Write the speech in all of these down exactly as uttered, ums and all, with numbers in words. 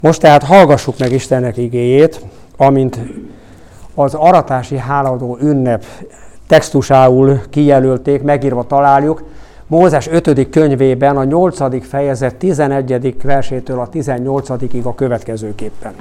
Most tehát hallgassuk meg Istennek igéjét, amint az aratási hálaadó ünnep textusául kijelölték, megírva találjuk, Mózes ötödik könyvében a nyolcadik fejezet tizenegyedik versétől a tizennyolcadikig a következőképpen.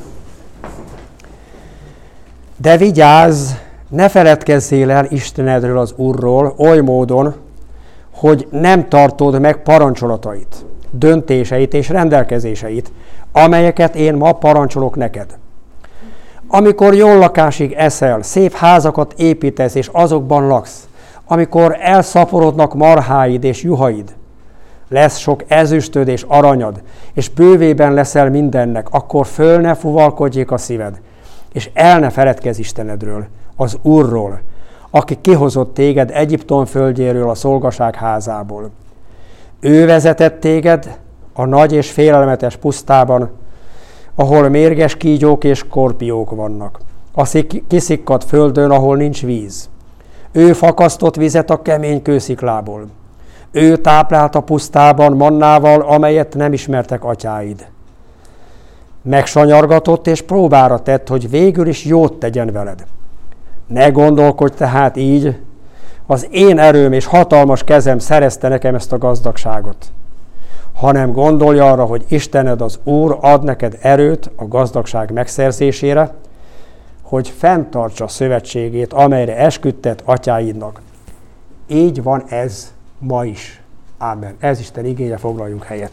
De vigyázz, ne feledkezzél el Istenedről, az Úrról, oly módon, hogy nem tartod meg parancsolatait, döntéseit és rendelkezéseit, amelyeket én ma parancsolok neked. Amikor jól lakásig eszel, szép házakat építesz és azokban laksz, amikor elszaporodnak marháid és juhaid, lesz sok ezüstöd és aranyad, és bővében leszel mindennek, akkor föl ne fuvalkodjék a szíved, és el ne feledkezz Istenedről, az Úrról, aki kihozott téged Egyiptom földjéről, a szolgaság házából. Ő vezetett téged a nagy és félelmetes pusztában, ahol mérges kígyók és skorpiók vannak, a kiszikkadt földön, ahol nincs víz. Ő fakasztott vizet a kemény kősziklából. Ő táplált a pusztában mannával, amelyet nem ismertek atyáid. Megsanyargatott és próbára tett, hogy végül is jót tegyen veled. Ne gondolkodj tehát így, az én erőm és hatalmas kezem szerezte nekem ezt a gazdagságot, hanem gondolj arra, hogy Istened, az Úr ad neked erőt a gazdagság megszerzésére, hogy fenntartsa szövetségét, amelyre esküdtet atyáidnak. Így van ez ma is. Ámen. Ez Isten igéje, foglaljunk helyet.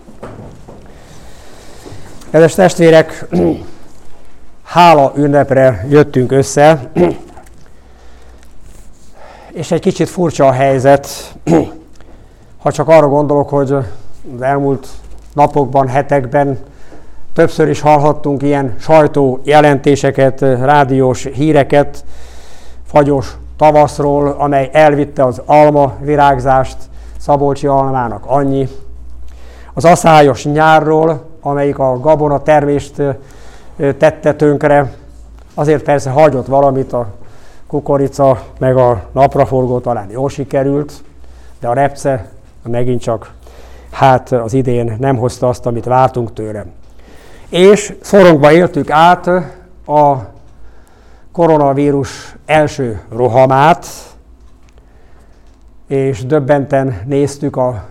Kedves testvérek, hála ünnepre jöttünk össze, és egy kicsit furcsa a helyzet, ha csak arra gondolok, hogy az elmúlt napokban, hetekben többször is hallhattunk ilyen sajtó jelentéseket, rádiós híreket fagyos tavaszról, amely elvitte az alma virágzást, szabolcsi almának annyi. Az aszályos nyárról, amelyik a gabona termést tette tönkre, azért persze hagyott valamit, a kukorica meg a napraforgó talán jól sikerült, de a repce megint csak hát az idén nem hozta azt, amit vártunk tőle. És szorongva éltük át a koronavírus első rohamát, és döbbenten néztük a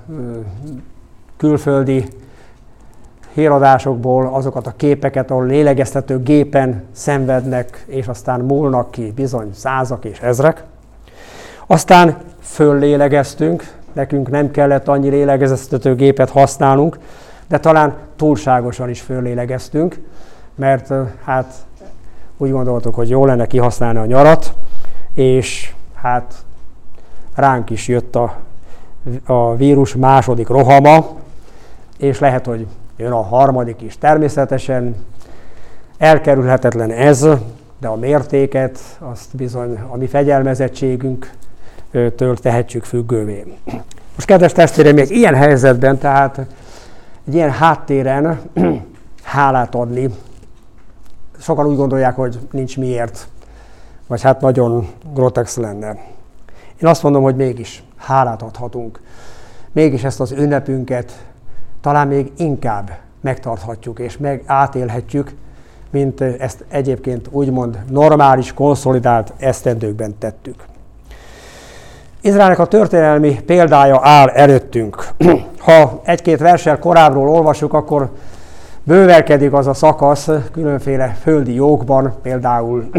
külföldi híradásokból azokat a képeket, ahol lélegeztető gépen szenvednek, és aztán múlnak ki bizony százak és ezrek. Aztán föllélegeztünk, nekünk nem kellett annyi lélegeztető gépet használnunk, de talán túlságosan is föllélegeztünk, mert hát úgy gondoltuk, hogy jó lenne kihasználni a nyarat, és hát ránk is jött a, a vírus második rohama, és lehet, hogy jön a harmadik is. Természetesen elkerülhetetlen ez, de a mértéket azt bizony a mi fegyelmezettségünktől tehetjük függővé. Most kedves testvéreim, egy ilyen helyzetben, tehát egy ilyen háttéren hálát adni, sokan úgy gondolják, hogy nincs miért, vagy hát nagyon grotex lenne. Én azt mondom, hogy mégis hálát adhatunk. Mégis ezt az ünnepünket talán még inkább megtarthatjuk és meg átélhetjük, mint ezt egyébként úgymond normális, konszolidált esztendőkben tettük. Izraelnek a történelmi példája áll előttünk. Ha egy-két verssel korábbról olvasjuk, akkor bővelkedik az a szakasz különféle földi jókban, például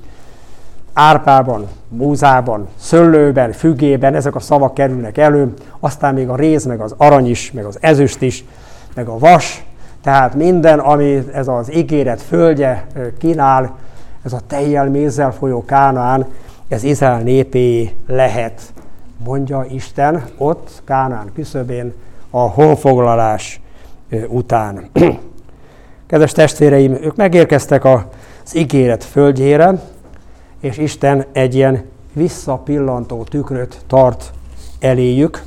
árpában, búzában, szőlőben, fügében, ezek a szavak kerülnek elő, aztán még a réz, meg az arany is, meg az ezüst is, meg a vas, tehát minden, ami ez az ígéret földje kínál, ez a tejjel, mézzel folyó Kánaán, ez Izrael népé lehet, mondja Isten ott Kánaán küszöbén a honfoglalás után. Kedves testvéreim, ők megérkeztek az ígéret földjére, és Isten egy ilyen visszapillantó tükröt tart eléjük,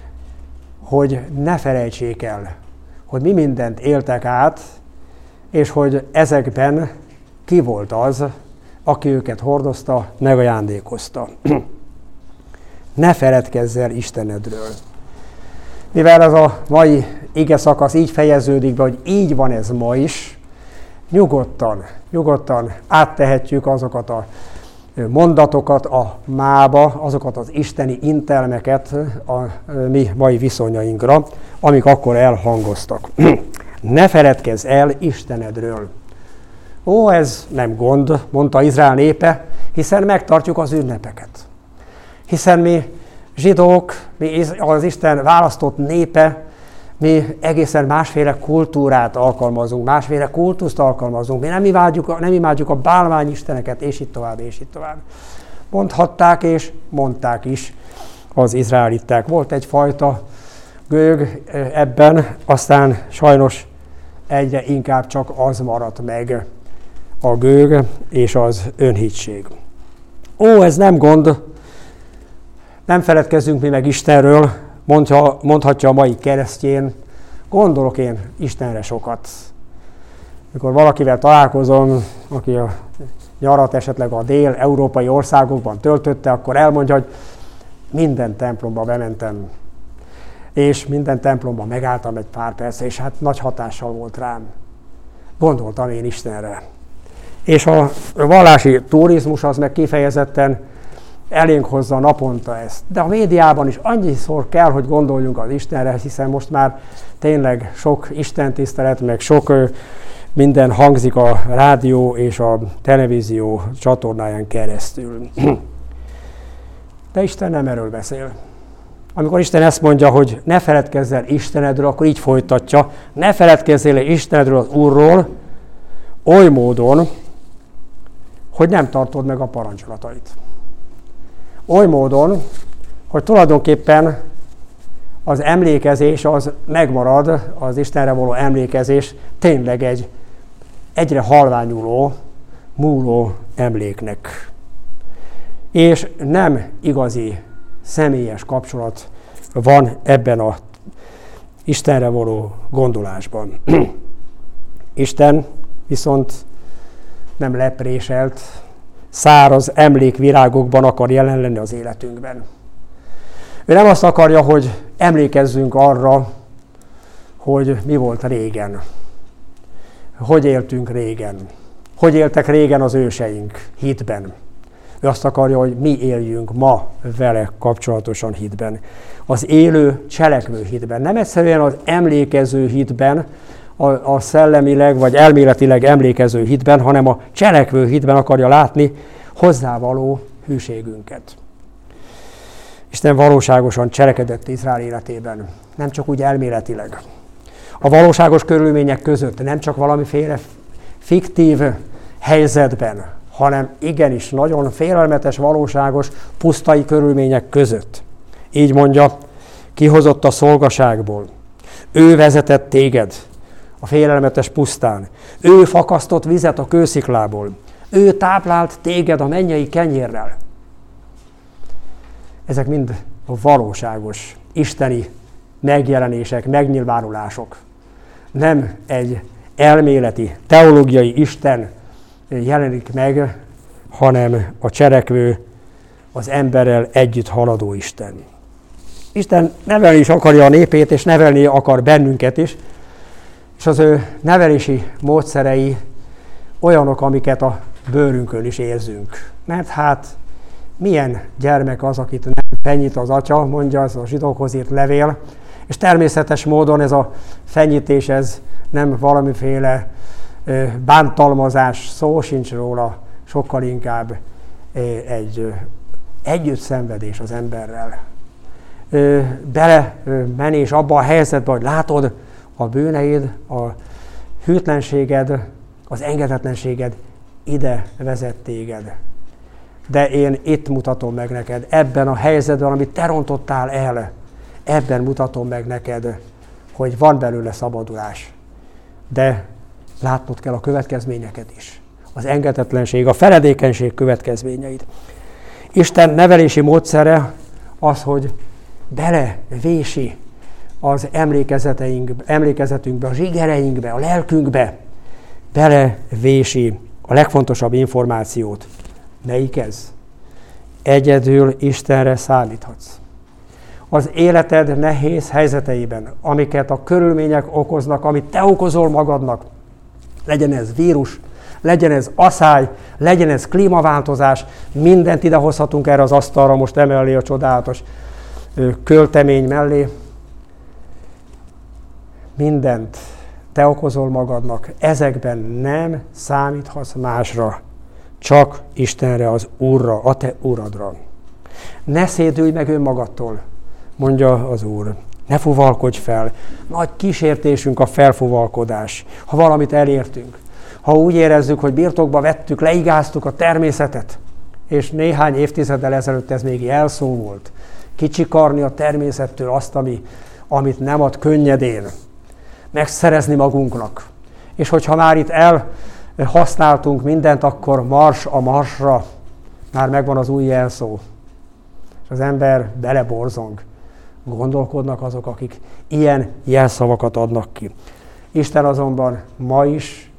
hogy ne felejtsék el, hogy mi mindent éltek át, és hogy ezekben ki volt az, aki őket hordozta, megajándékozta. Ne feledkezz el Istenedről. Mivel ez a mai ige szakasz így fejeződik be, hogy így van ez ma is, nyugodtan, nyugodtan áttehetjük azokat a mondatokat a mába, azokat az isteni intelmeket a mi mai viszonyainkra, amik akkor elhangoztak. Ne feledkezz el Istenedről. Ó, ez nem gond, mondta Izrael népe, hiszen megtartjuk az ünnepeket. Hiszen mi zsidók, mi az Isten választott népe, mi egészen másféle kultúrát alkalmazunk, másféle kultuszt alkalmazunk. Mi nem imádjuk, nem imádjuk a bálványisteneket, és így tovább, és így tovább. Mondhatták, és mondták is az izraeliták. Volt egyfajta gőg ebben, aztán sajnos egyre inkább csak az maradt meg, a gőg és az önhittség. Ó, ez nem gond, nem feledkezzünk mi meg Istenről, mondja, mondhatja a mai keresztjén, gondolok én Istenre sokat. Mikor valakivel találkozom, aki a nyarat esetleg a dél-európai országokban töltötte, akkor elmondja, hogy minden templomba bementem, és minden templomban megálltam egy pár perc, és hát nagy hatással volt rám. Gondoltam én Istenre. És a vallási turizmus az meg kifejezetten elénk hozza naponta ezt. De a médiában is annyiszor kell, hogy gondoljunk az Istenre, hiszen most már tényleg sok istentisztelet, meg sok minden hangzik a rádió és a televízió csatornáján keresztül. De Isten nem erről beszél. Amikor Isten ezt mondja, hogy ne feledkezz el Istenedről, akkor így folytatja, ne feledkezz el Istenedről, az Úrról, oly módon, hogy nem tartod meg a parancsolatait. Oly módon, hogy tulajdonképpen az emlékezés az megmarad, az Istenre való emlékezés tényleg egy egyre halványuló, múló emléknek. És nem igazi személyes kapcsolat van ebben a Istenre való gondolásban. Isten viszont nem lepréselt, száraz emlékvirágokban akar jelen lenni az életünkben. Ő nem azt akarja, hogy emlékezzünk arra, hogy mi volt régen, hogy éltünk régen, hogy éltek régen az őseink hitben. Ő azt akarja, hogy mi éljünk ma vele kapcsolatosan hitben. Az élő, cselekvő hitben. Nem egyszerűen az emlékező hitben, a, a szellemileg vagy elméletileg emlékező hitben, hanem a cselekvő hitben akarja látni hozzávaló hűségünket. Isten valóságosan cselekedett Izrael életében, nem csak úgy elméletileg. A valóságos körülmények között, nem csak valamiféle fiktív helyzetben, hanem igenis nagyon félelmetes, valóságos, pusztai körülmények között. Így mondja, kihozott a szolgaságból. Ő vezetett téged a félelmetes pusztán. Ő fakasztott vizet a kősziklából. Ő táplált téged a mennyei kenyérrel. Ezek mind a valóságos, isteni megjelenések, megnyilvánulások. Nem egy elméleti, teológiai Isten jelenik meg, hanem a cselekvő, az emberrel együtt haladó Isten. Isten nevelni is akarja a népét, és nevelni akar bennünket is, és az ő nevelési módszerei olyanok, amiket a bőrünkön is érzünk. Mert hát milyen gyermek az, akit nem fenyít az atya, mondja az a zsidókhoz írt levél, és természetes módon ez a fenyítés, ez nem valamiféle bántalmazás, szó sincs róla, sokkal inkább egy együtt szenvedés az emberrel. Bele menés abba a helyzetbe, hogy látod, a bűneid, a hűtlenséged, az engedetlenséged ide vezet téged. De én itt mutatom meg neked, ebben a helyzetben, amit te rontottál el, ebben mutatom meg neked, hogy van belőle szabadulás. De látnod kell a következményeket is. Az engedetlenség, a feledékenység következményeit. Isten nevelési módszere az, hogy belevési az emlékezeteink, emlékezetünkbe, a zsigereinkbe, a lelkünkbe, belevési a legfontosabb információt. Melyik ez? Egyedül Istenre számíthatsz. az életed nehéz helyzeteiben, amiket a körülmények okoznak, amit te okozol magadnak. Legyen ez vírus, legyen ez aszály, legyen ez klímaváltozás, mindent idehozhatunk erre az asztalra, most emellé a csodálatos költemény mellé. Mindent te okozol magadnak, ezekben nem számíthatsz másra, csak Istenre, az Úrra, a te Uradra. Ne szédülj meg önmagadtól, mondja az Úr. Ne fuvalkodj fel. Nagy kísértésünk a felfuvalkodás, ha valamit elértünk. Ha úgy érezzük, hogy birtokba vettük, leigáztuk a természetet, és néhány évtizeddel ezelőtt ez még jelszó volt. Kicsikarni a természettől azt, ami, amit nem ad könnyedén. Megszerezni magunknak. És hogyha már itt elhasználtunk mindent, akkor mars a marsra. Már megvan az új jelszó. És az ember beleborzong. Gondolkodnak azok, akik ilyen jelszavakat adnak ki. Isten azonban ma is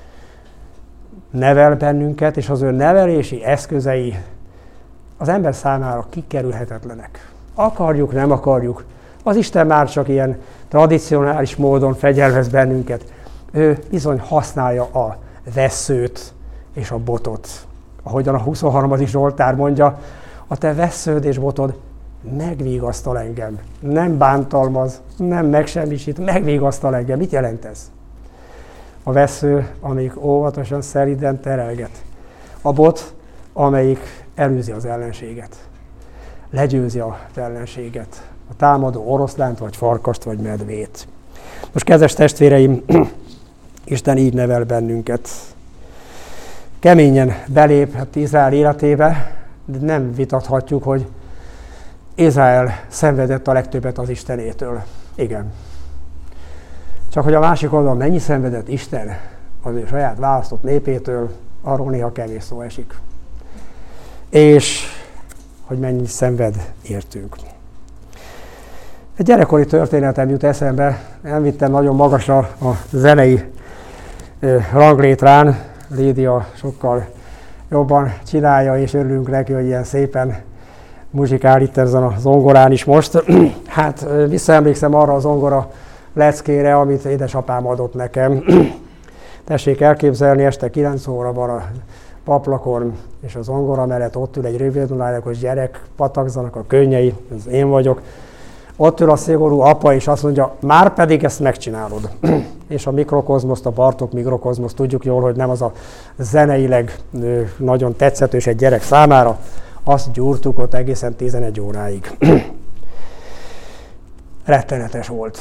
nevel bennünket, és az ő nevelési eszközei az ember számára kikerülhetetlenek. Akarjuk, nem akarjuk. Az Isten már csak ilyen tradicionális módon fegyelmez bennünket. Ő bizony használja a vesszőt és a botot. Ahogyan a huszonharmadik Zsoltár mondja, a te vessződ és botod megvigasztal engem. Nem bántalmaz, nem megsemmisít, megvigasztal engem. Mit jelent ez? A vessző, amelyik óvatosan, szelíden terelget. A bot, amelyik elűzi az ellenséget. Legyőzi az ellenséget. A támadó oroszlánt, vagy farkast, vagy medvét. Most, kedves testvéreim, Isten így nevel bennünket. Keményen beléphet Izrael életébe, de nem vitathatjuk, hogy Izrael szenvedett a legtöbbet az Istenétől. Igen. Csak hogy a másik oldalon mennyi szenvedett Isten az ő saját választott népétől, arról néha kevés szó esik. És hogy mennyi szenved értünk. Egy gyerekkori történetem jut eszembe, elvittem nagyon magasra a zenei ranglétrán. Lídia sokkal jobban csinálja, és örülünk neki, hogy ilyen szépen muzsikál itt ezen a zongorán is most. Hát visszaemlékszem arra a zongora leckére, amit édesapám adott nekem. Tessék elképzelni, este kilenc óra van a paplakon, és a zongora mellett ott ül egy rövidulálagos gyerek, patakzanak a könnyei, ez én vagyok. Ott ül a szigorú apa, és azt mondja, már pedig ezt megcsinálod. És a mikrokozmoszt, a Bartók mikrokozmoszt tudjuk jól, hogy nem az a zeneileg nagyon tetszetős egy gyerek számára. Azt gyúrtuk ott egészen tizenegy óráig. Rettenetes volt.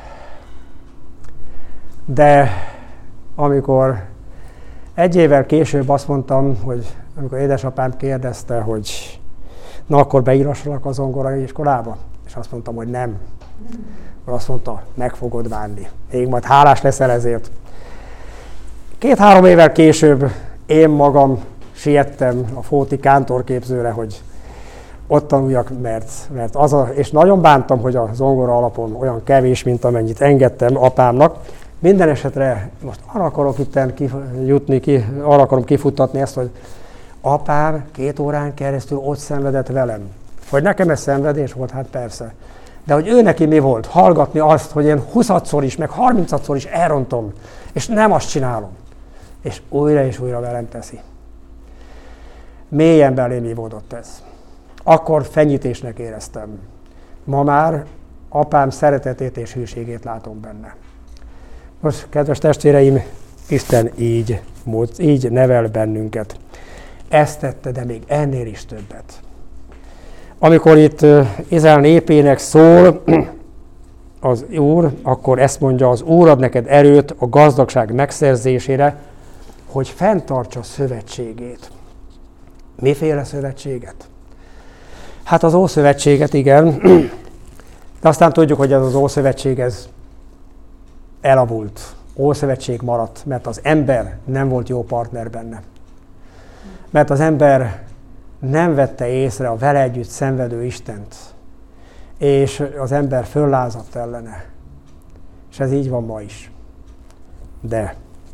De amikor egy évvel később azt mondtam, hogy amikor édesapám kérdezte, hogy na akkor beírassalak a zongorai iskolába, és azt mondtam, hogy nem. Akkor azt mondta, meg fogod bánni. Még majd hálás leszel ezért. Két-három évvel később én magam siettem a Fóti kántorképzőre, hogy ott tanuljak, mert, mert az a, és nagyon bántam, hogy a zongora alapon olyan kevés, mint amennyit engedtem apámnak. Minden esetre most arra akarok itten jutni, ki, arra akarom kifuttatni ezt, hogy apám két órán keresztül ott szenvedett velem. Hogy nekem ez szenvedés volt, hát persze. De hogy ő neki mi volt? Hallgatni azt, hogy én huszadszor is, meg harmincadszor is elrontom, és nem azt csinálom. És újra és újra velem teszi. Mélyen belém ívódott ez. Akkor fenyítésnek éreztem. Ma már apám szeretetét és hűségét látom benne. Most, kedves testvéreim, Isten így, így nevel bennünket. Ezt tette, de még ennél is többet. Amikor itt Izrael népének szól az Úr, akkor ezt mondja, az Úr ad neked erőt a gazdagság megszerzésére, hogy fenntartsa szövetségét. Miféle szövetséget? Hát az Ószövetséget, igen. De aztán tudjuk, hogy ez az Ószövetség ez elavult. Ószövetség maradt, mert az ember nem volt jó partner benne. Mert az ember nem vette észre a vele együtt szenvedő Istent. És az ember föllázadt ellene. És ez így van ma is. De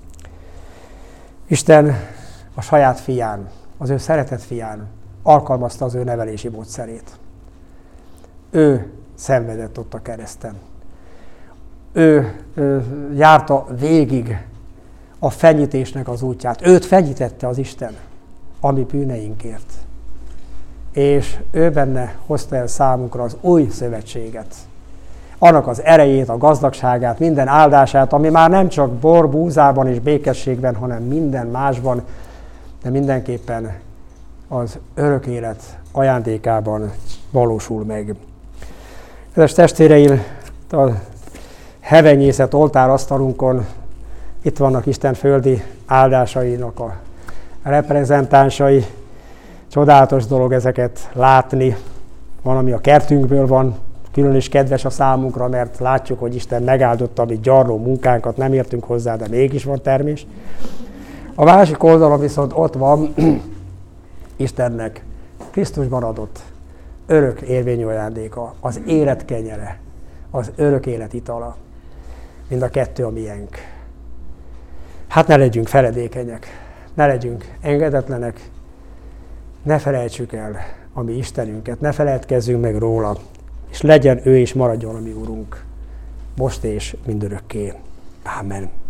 Isten a saját fián, az ő szeretett fián alkalmazta az ő nevelési módszerét. Ő szenvedett ott a kereszten. Ő, ő járta végig a fenyítésnek az útját. Őt fenyítette az Isten a mi bűneinkért. És ő benne hozta el számunkra az új szövetséget. Annak az erejét, a gazdagságát, minden áldását, ami már nem csak bor, búzában és békességben, hanem minden másban, de mindenképpen az örök élet ajándékában valósul meg. Kedves testvéreim, a hevenyészet oltárasztalunkon itt vannak Isten földi áldásainak a reprezentánsai. Csodálatos dolog ezeket látni. Van, ami a kertünkből van, külön is kedves a számunkra, mert látjuk, hogy Isten megáldotta a mi gyarló munkánkat, nem értünk hozzá, de mégis van termés. A másik oldalon viszont ott van Istennek Krisztusban adott örök érvényű ajándéka, az élet kenyere, az örök élet itala. Mind a kettő a miénk. Hát ne legyünk feledékenyek, ne legyünk engedetlenek, ne felejtsük el a mi Istenünket, ne feledkezzünk meg róla, és legyen ő és maradjon a mi Urunk, most és mindörökké. Ámen.